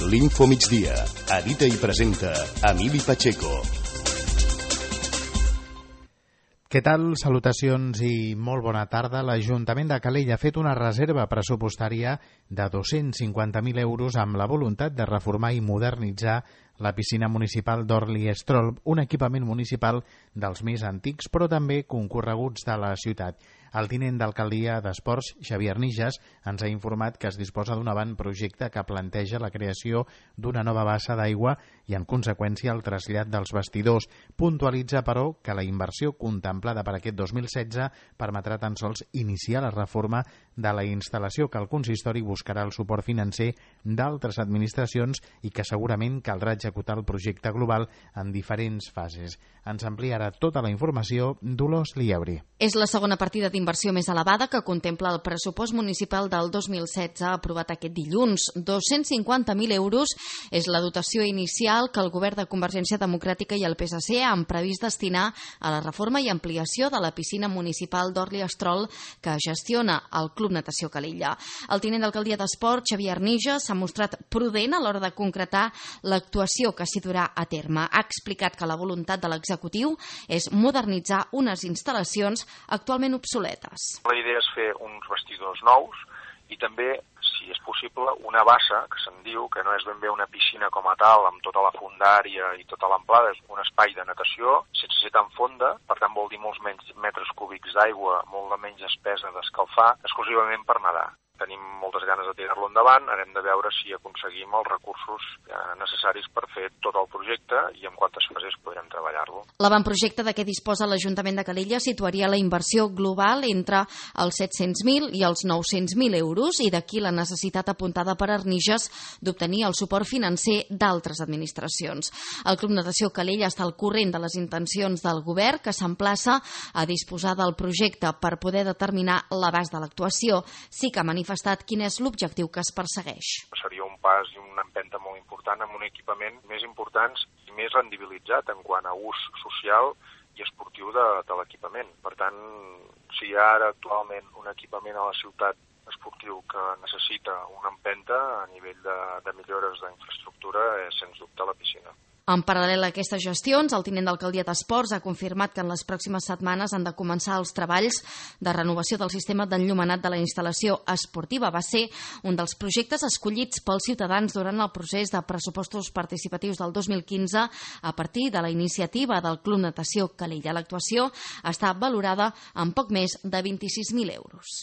L'Info Migdia. Edita i presenta Emili Pacheco. Què tal? Salutacions i molt bona tarda. L'Ajuntament de Calella ha fet una reserva pressupostària de 250.000 euros amb la voluntat de reformar i modernitzar la piscina municipal d'Orli-Estrolb, un equipament municipal dels més antics però també concorreguts de la ciutat. El tinent d'alcaldia d'Esports, Xavier Arnijas, ens ha informat que es disposa d'un avantprojecte que planteja la creació d'una nova bassa d'aigua i, en conseqüència, el trasllat dels vestidors. Puntualitza, però, que la inversió contemplada per aquest 2016 permetrà tan sols iniciar la reforma de la instal·lació, que el consistori buscarà el suport financer d'altres administracions i que segurament caldrà executar el projecte global en diferents fases. Ens amplia ara tota la informació Dolors Liebri. És la segona partida d'inversió més elevada que contempla el pressupost municipal del 2016 aprovat aquest dilluns. 250.000 euros és la dotació inicial que el govern de Convergència Democràtica i el PSC han previst destinar a la reforma i ampliació de la piscina municipal d'Orli-Estrolb que gestiona el Club Natació Calella. El tinent d'alcaldia d'Esport, Xavier Arnijas, s'ha mostrat prudent a l'hora de concretar l'actuació que s'hi durà a terme. Ha explicat que la voluntat de l'executiu és modernitzar unes instal·lacions actualment obsoletes. La idea és fer uns vestidors nous i també, si és possible, una bassa, que se'n diu, que no és ben bé una piscina com a tal, amb tota la fondària i tota l'amplada, és un espai de natació, sense ser tan fonda, per tant vol dir molts menys metres cúbics d'aigua, molt de menys espesa d'escalfar, exclusivament per nedar. Tenim moltes ganes de tirar-lo endavant, hem de veure si aconseguim els recursos necessaris per fer tot el projecte i en quantes fases podrem treballar-lo. L'avantprojecte de què disposa l'Ajuntament de Calella situaria la inversió global entre els 700.000 i els 900.000 euros i d'aquí la necessitat apuntada per Arnijas d'obtenir el suport financer d'altres administracions. El Club Natació Calella està al corrent de les intencions del govern, que s'emplaça a disposar del projecte per poder determinar l'abast de l'actuació. Sí que ha manifestat quin és l'objectiu que es persegueix. Seria un pas i una empenta molt important amb un equipament més important i més rendibilitzat en quant a ús social i esportiu de l'equipament. Per tant, si hi ha ara actualment un equipament a la ciutat esportiu que necessita una empenta a nivell de millores d'infraestructura és, sens dubte, la piscina. En paral·lel a aquestes gestions, el tinent d'alcaldia d'Esports ha confirmat que en les pròximes setmanes han de començar els treballs de renovació del sistema d'enllumenat de la instal·lació esportiva. Va ser un dels projectes escollits pels ciutadans durant el procés de pressupostos participatius del 2015 a partir de la iniciativa del Club Natació Calella. L'actuació està valorada en poc més de 26.000 euros.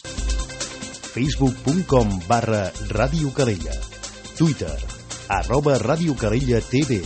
Facebook.com/Ràdio Calella. Twitter @Ràdio Calella TV.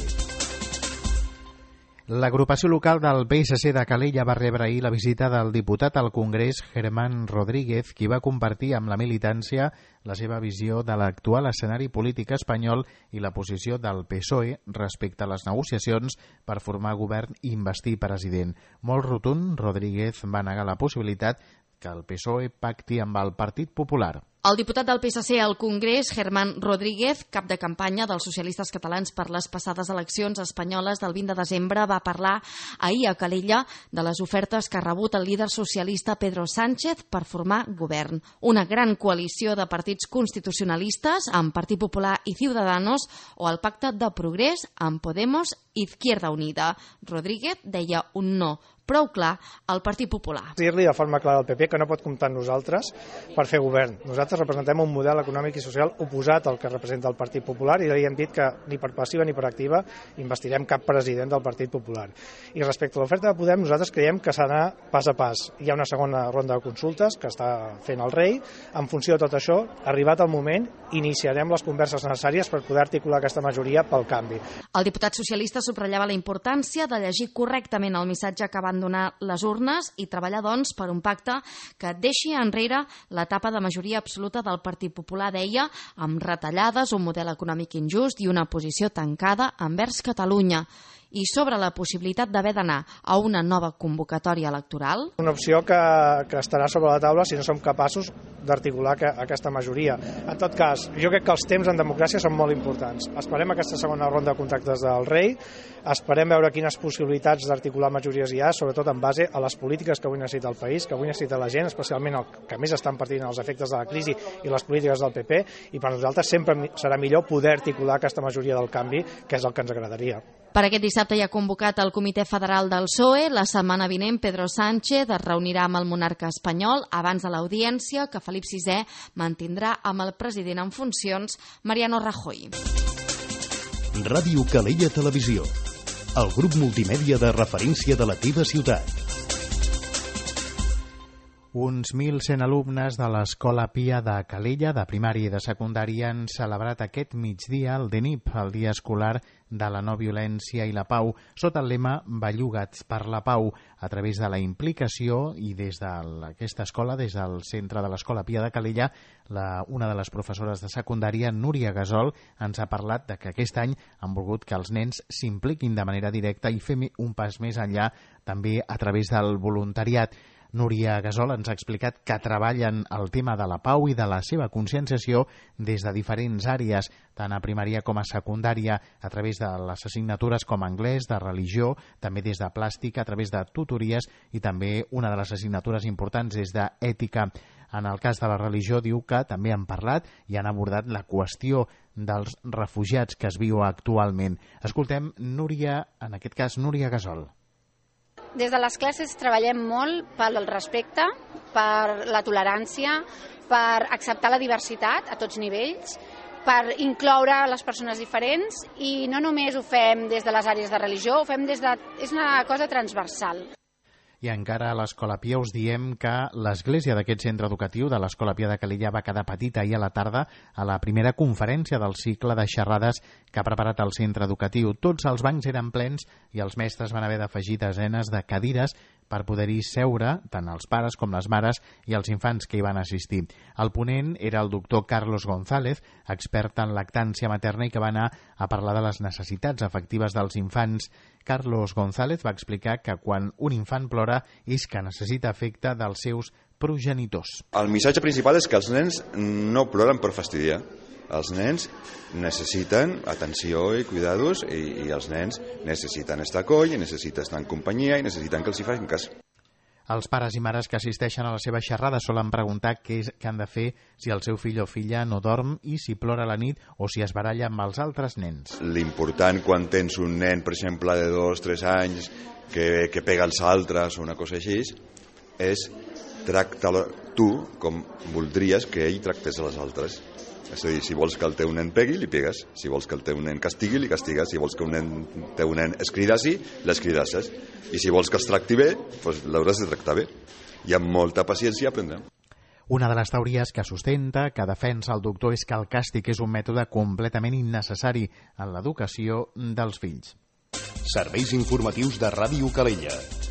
L'agrupació local del PSC de Calella va rebre ahir la visita del diputat al Congrés Germán Rodríguez, qui va compartir amb la militància la seva visió de l'actual escenari polític espanyol i la posició del PSOE respecte a les negociacions per formar govern i investir president. Molt rotund, Rodríguez va negar la possibilitat que el PSOE pacti amb el Partit Popular. El diputat del PSC al Congrés, Germán Rodríguez, cap de campanya dels socialistes catalans per les passades eleccions espanyoles del 20 de desembre, va parlar ahir a Calella de les ofertes que ha rebut el líder socialista Pedro Sánchez per formar govern. Una gran coalició de partits constitucionalistes amb Partit Popular i Ciudadanos o el pacte de progrés amb Podemos i Izquierda Unida. Rodríguez deia un no prou clar al Partit Popular. Dir-li de forma clara al PP que no pot comptar amb nosaltres per fer govern. Nosaltres representem un model econòmic i social oposat al que representa el Partit Popular i li hem dit que ni per passiva ni per activa investirem cap president del Partit Popular. I respecte a l'oferta de Podem, nosaltres creiem que s'ha d'anar pas a pas. Hi ha una segona ronda de consultes que està fent el rei. En funció de tot això, arribat el moment, iniciarem les converses necessàries per poder articular aquesta majoria pel canvi. El diputat socialista subratllava la importància de llegir correctament el missatge que van donar les urnes i treballar, doncs, per un pacte que deixi enrere l'etapa de majoria absoluta del Partit Popular, deia, amb retallades, un model econòmic injust i una posició tancada envers Catalunya. i sobre la possibilitat d'haver d'anar a una nova convocatòria electoral. Una opció que estarà sobre la taula si no som capaços d'articular aquesta majoria. En tot cas, jo crec que els temps en democràcia són molt importants. Esperem aquesta segona ronda de contactes del rei, esperem veure quines possibilitats d'articular majories hi ha, sobretot en base a les polítiques que avui necessita el país, que avui necessita la gent, especialment el que més estan patint els efectes de la crisi i les polítiques del PP, i per nosaltres sempre serà millor poder articular aquesta majoria del canvi, que és el que ens agradaria. Per aquest dissabte hi ha convocat el Comitè Federal del PSOE. La setmana vinent Pedro Sánchez es reunirà amb el monarca espanyol abans de l'audiència que Felip VI mantindrà amb el president en funcions, Mariano Rajoy. Ràdio Calella Televisió, el grup multimèdia de referència de la teva ciutat. Uns 1.100 alumnes de l'Escola Pia de Calella, de primària i de secundària, han celebrat aquest migdia el DNIP, el Dia Escolar de la No Violència i la Pau, sota el lema Bellugats per la Pau, a través de la implicació i des d'aquesta escola, des del centre de l'Escola Pia de Calella, una de les professores de secundària, Núria Gasol, ens ha parlat de que aquest any han volgut que els nens s'impliquin de manera directa i fer un pas més enllà també a través del voluntariat. Núria Gasol ens ha explicat que treballen el tema de la pau i de la seva conscienciació des de diferents àrees, tant a primària com a secundària, a través de les assignatures com anglès, de religió, també des de plàstica, a través de tutories i també una de les assignatures importants és d'ètica. En el cas de la religió diu que també han parlat i han abordat la qüestió dels refugiats que es viu actualment. Escoltem Núria, en aquest cas Núria Gasol. Des de les classes treballem molt pel respecte, per la tolerància, per acceptar la diversitat a tots nivells, per incloure les persones diferents i no només ho fem des de les àrees de religió, ho fem és una cosa transversal. I encara a l'Escola Pia us diem que l'església d'aquest centre educatiu de l'Escola Pia de Calella va quedar petita ahir a la tarda a la primera conferència del cicle de xerrades que ha preparat el centre educatiu. Tots els bancs eren plens i els mestres van haver d'afegir desenes de cadires per poder-hi seure tant els pares com les mares i els infants que hi van assistir. El ponent era el doctor Carlos González, expert en lactància materna i que va anar a parlar de les necessitats afectives dels infants. Carlos González va explicar que quan un infant plora és que necessita afecte dels seus progenitors. El missatge principal és que els nens no ploren per fastidiar. Els nens necessiten atenció i cuidados i els nens necessiten estar a coll, necessiten estar en companyia i necessiten que els hi facin cas. Els pares i mares que assisteixen a la seva xerrada solen preguntar què han de fer si el seu fill o filla no dorm i si plora a la nit o si es baralla amb els altres nens. L'important quan tens un nen, per exemple, de 2 o 3 anys que pega els altres o una cosa així, és tractar-lo tu com voldries que ell tractés els altres. És a dir, si vols que el teu nen pegui, li pegues. Si vols que el teu nen castigui, li castigues. Si vols que el teu nen es cridassi, l'escridasses. I si vols que els tracti bé, doncs l'hauràs de tractar bé. I amb molta paciència aprendrem. Una de les teories que sustenta, que defensa el doctor, és que el càstig és un mètode completament innecessari en l'educació dels fills. Serveis informatius de Ràdio Calella.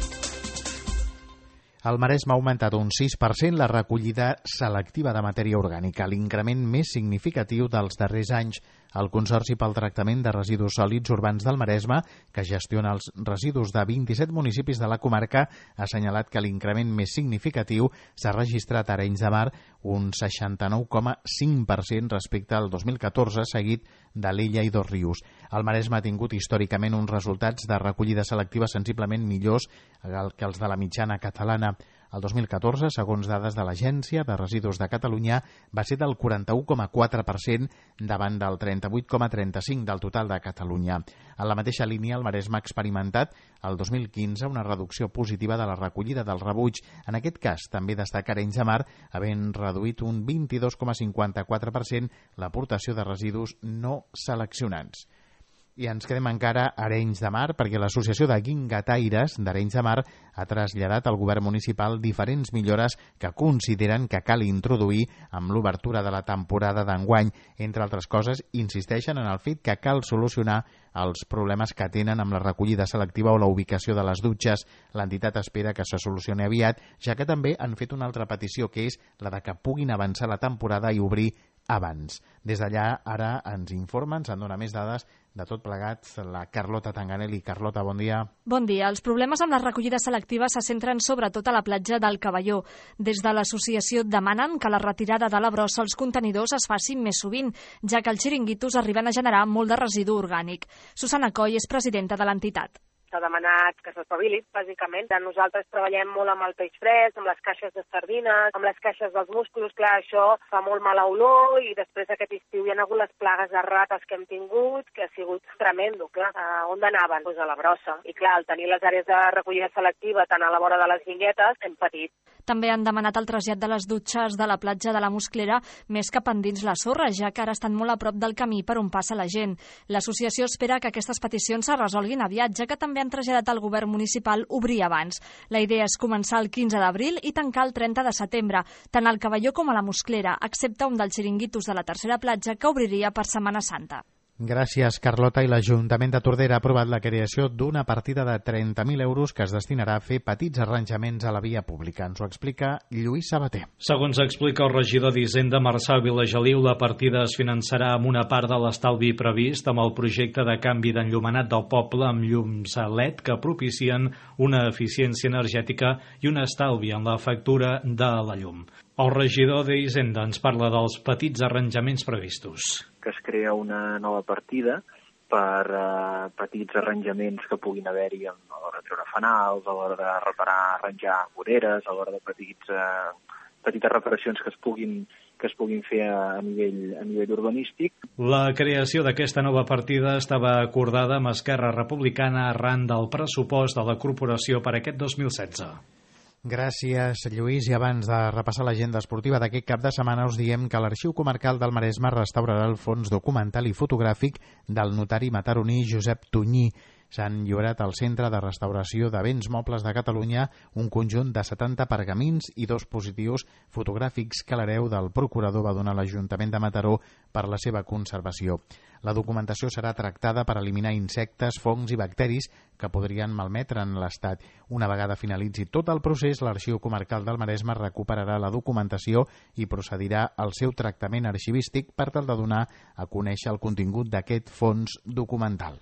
Al Maresme ha augmentat un 6% la recollida selectiva de matèria orgànica, l'increment més significatiu dels darrers anys. El Consorci pel Tractament de Residus Sòlids Urbans del Maresme, que gestiona els residus de 27 municipis de la comarca, ha assenyalat que l'increment més significatiu s'ha registrat a Arenys de Mar, un 69,5% respecte al 2014, seguit d'Alella i Dosrius. El Maresme ha tingut històricament uns resultats de recollida selectiva sensiblement millors que els de la mitjana catalana. El 2014, segons dades de l'Agència de Residus de Catalunya, va ser del 41,4% davant del 38,35% del total de Catalunya. En la mateixa línia, el Maresme ha experimentat el 2015 una reducció positiva de la recollida del rebuig. En aquest cas, també destaca Arenys de Mar, havent reduït un 22,54% l'aportació de residus no seleccionats. I ens quedem encara a Arenys de Mar perquè l'Associació de Guingataires d'Arenys de Mar ha traslladat al govern municipal diferents millores que consideren que cal introduir amb l'obertura de la temporada d'enguany. Entre altres coses, insisteixen en el fet que cal solucionar els problemes que tenen amb la recollida selectiva o la ubicació de les dutxes. L'entitat espera que se solucioni aviat, ja que també han fet una altra petició, que és la de que puguin avançar la temporada i obrir abans. Des d'allà, ara ens informen, ens en dona més dades de tot plegat la Carlota Tanganelli. Carlota, bon dia. Bon dia. Els problemes amb les recollides selectives se centren sobretot a la platja del Cavalló. Des de l'associació demanen que la retirada de la brossa als contenidors es faci més sovint, ja que els xiringuitos arriben a generar molt de residu orgànic. Susana Coll és presidenta de l'entitat. S'ha demanat que s'espavili, bàsicament. Nosaltres treballem molt amb el peix fresc, amb les caixes de sardines, amb les caixes dels musclos. Clar, això fa molt mala olor i després d'aquest estiu hi ha hagut les plagues de rates que hem tingut, que ha sigut tremendo, clar. On anaven? Doncs a la brossa. I clar, al tenir les àrees de recollida selectiva tant a la vora de les vinguetes, hem patit. També han demanat el trasllat de les dutxes de la platja de la Musclera més cap endins la sorra, ja que ara estan molt a prop del camí per on passa la gent. L'associació espera que aquestes peticions es resolguin aviat, ja que també han traslladat al govern municipal obrir abans. La idea és començar el 15 d'abril i tancar el 30 de setembre, tant al Cavalló com a la Musclera, excepte un dels xiringuitos de la tercera platja que obriria per Setmana Santa. Gràcies, Carlota. I l'Ajuntament de Tordera ha aprovat la creació d'una partida de 30.000 euros que es destinarà a fer petits arranjaments a la via pública. Ens ho explica Lluís Sabater. Segons explica el regidor d'Hisenda, Marçal Vilageliu, la partida es finançarà amb una part de l'estalvi previst amb el projecte de canvi d'enllumenat del poble amb llums LED que propicien una eficiència energètica i un estalvi en la factura de la llum. El regidor d'Hisenda ens parla dels petits arranjaments previstos. Que es crea una nova partida per petits arranjaments que puguin haver-hi a l'hora de treure fanals, a l'hora de reparar, arranjar voreres, a l'hora de petites reparacions que es puguin fer a nivell urbanístic. La creació d'aquesta nova partida estava acordada amb Esquerra Republicana arran del pressupost de la corporació per aquest 2016. Gràcies, Lluís. I abans de repassar l'agenda esportiva d'aquest cap de setmana us diem que l'Arxiu Comarcal del Maresme restaurarà el fons documental i fotogràfic del notari mataroní Josep Tunyí. S'han lliurat al Centre de Restauració de Béns Mobles de Catalunya un conjunt de 70 pergamins i 2 positius fotogràfics que l'hereu del procurador va donar a l'Ajuntament de Mataró per la seva conservació. La documentació serà tractada per eliminar insectes, fongs i bacteris que podrien malmetre en l'estat. Una vegada finalitzi tot el procés, l'Arxiu Comarcal del Maresme recuperarà la documentació i procedirà al seu tractament arxivístic per tal de donar a conèixer el contingut d'aquest fons documental.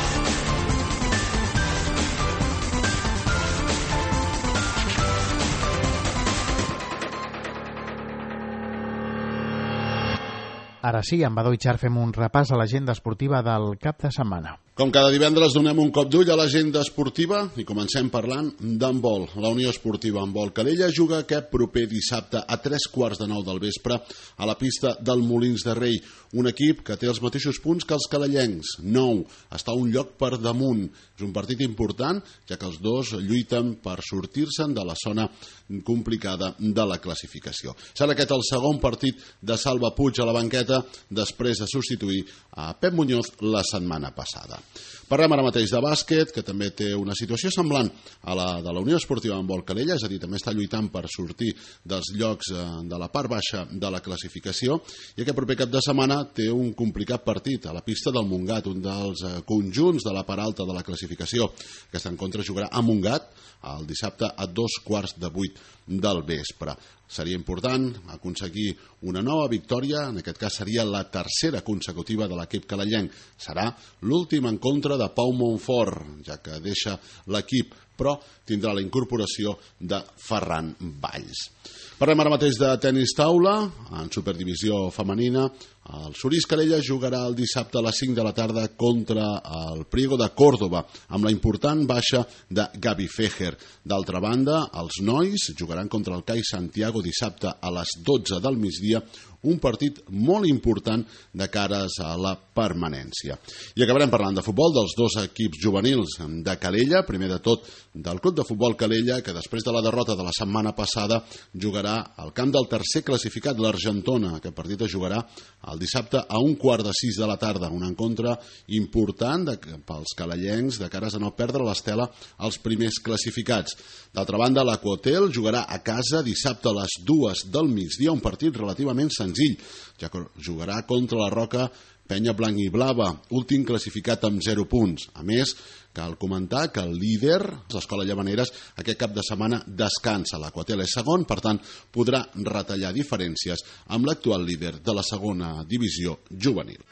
Ara sí, amb Badó i Xar fem un repàs a l'agenda esportiva del cap de setmana. Com cada divendres donem un cop d'ull a l'agenda esportiva i comencem parlant d'handbol. La Unió Esportiva Handbol Calella juga aquest proper dissabte a 3:15 del vespre a la pista del Molins de Rei. Un equip que té els mateixos punts que els calellencs, 9, està un lloc per damunt. És un partit important, ja que els dos lluiten per sortir-se'n de la zona complicada de la classificació. Serà aquest el segon partit de Salva Puig a la banqueta després de substituir a Pep Muñoz la setmana passada. Parlem ara mateix de bàsquet, que també té una situació semblant a la de la Unió Esportiva Handbol Calella, és a dir, també està lluitant per sortir dels llocs de la part baixa de la classificació, i aquest proper cap de setmana té un complicat partit a la pista del Montgat, un dels conjunts de la part alta de la classificació. Aquest encontre jugarà a Montgat el dissabte a 7:45 del vespre. Seria important aconseguir una nova victòria, en aquest cas seria la tercera consecutiva de l'equip calellenc. Serà l'últim encontre de Pau Montfort, ja que deixa l'equip, però tindrà la incorporació de Ferran Valls. Parlem ara mateix de tenis taula, en superdivisió femenina. El Surís Calella jugarà el dissabte a les 5 de la tarda contra el Priego de Córdoba, amb la important baixa de Gavi Fejer. D'altra banda, els nois jugaran contra el CAI Santiago dissabte a les 12 del migdia, un partit molt important de cares a la permanència. I acabarem parlant de futbol dels dos equips juvenils de Calella, primer de tot del Club de Futbol Calella, que després de la derrota de la setmana passada jugarà al camp del tercer classificat, l'Argentona. Aquest partit es jugarà el dissabte a 5:15 de la tarda, un encontre important pels calellencs de cares a no perdre l'estela als primers classificats. D'altra banda, l'Aquahotel jugarà a casa dissabte a les 2 del migdia, un partit relativament senzill, ja que jugarà contra la Roca Penya Blanc i Blava, últim classificat amb 0 punts. A més, cal comentar que el líder, l'Escola Llavaneres, aquest cap de setmana descansa. L'Aquahotel és segon, per tant, podrà retallar diferències amb l'actual líder de la segona divisió juvenil.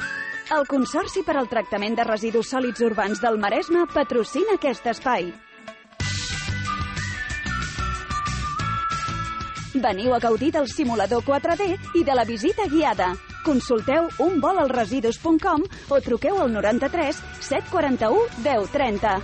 El Consorci per al Tractament de Residus Sòlids Urbans del Maresme patrocina aquest espai. Veniu a gaudir del simulador 4D i de la visita guiada. Consulteu unvolalresidus.com o truqueu al 93 741 1030.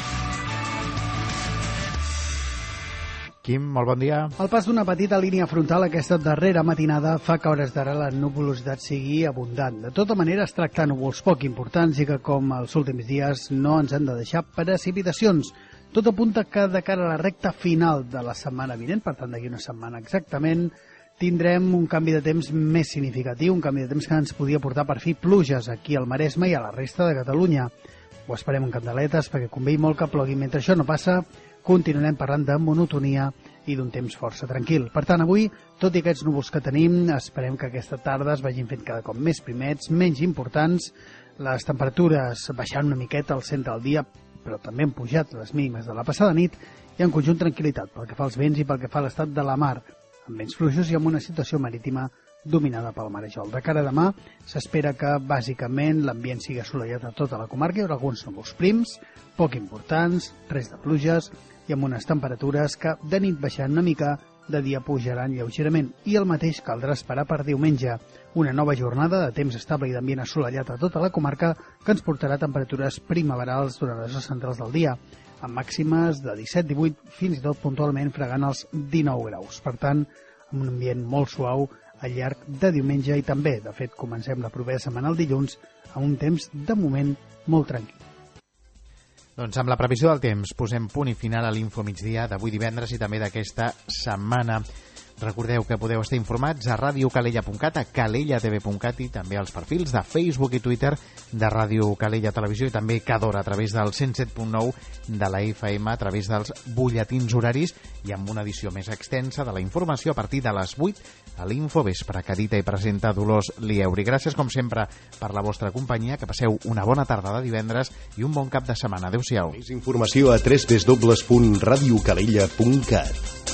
Quim, molt bon dia. El pas d'una petita línia frontal aquesta darrera matinada fa que a hores d'ara la nuvolositat sigui abundant. De tota manera, es tracta de núvols poc importants i que, com els últims dies, no ens han de deixar precipitacions. Tot apunta que de cara a la recta final de la setmana vinent, per tant d'aquí una setmana exactament, tindrem un canvi de temps més significatiu, un canvi de temps que ens podia portar per fi pluges aquí al Maresme i a la resta de Catalunya. Ho esperem en candeletes perquè convé molt que plogui. Mentre això no passa, continuarem parlant de monotonia i d'un temps força tranquil. Per tant, avui, tot i aquests núvols que tenim, esperem que aquesta tarda es vagin fent cada cop més primets, menys importants, les temperatures baixant una miqueta al centre del dia, però també han pujat les mínimes de la passada nit i en conjunt tranquil·litat pel que fa als vents i pel que fa a l'estat de la mar, amb vents fluixos i amb una situació marítima dominada pel marejol. De cara a demà s'espera que bàsicament l'ambient sigui assolellat a tota la comarca, hi haurà alguns núvols prims, poc importants, res de pluges i amb unes temperatures que de nit baixaran una mica, de dia pujaran lleugerament. I el mateix caldrà esperar per diumenge, una nova jornada de temps estable i d'ambient assolellat a tota la comarca que ens portarà temperatures primaverals durant les hores centrals del dia, amb màximes de 17-18, fins i tot puntualment fregant els 19 graus. Per tant, amb un ambient molt suau al llarg de diumenge i també, de fet, comencem la propera setmana el dilluns amb un temps, de moment, molt tranquil. Doncs amb la previsió del temps posem punt i final a l'Info Migdia d'avui divendres i també d'aquesta setmana. Recordeu que podeu estar informats a radiocalella.cat, a calellatv.cat i també als perfils de Facebook i Twitter de Ràdio Calella Televisió i també cada hora a través del 107.9 de la FM, a través dels butlletins horaris i amb una edició més extensa de la informació a partir de les 8 a l'Infovespre, que edita i presenta Dolors Lieuri. Gràcies, com sempre, per la vostra companyia, que passeu una bona tarda de divendres i un bon cap de setmana. Adéu-siau. Més informació a www.radiocalella.cat.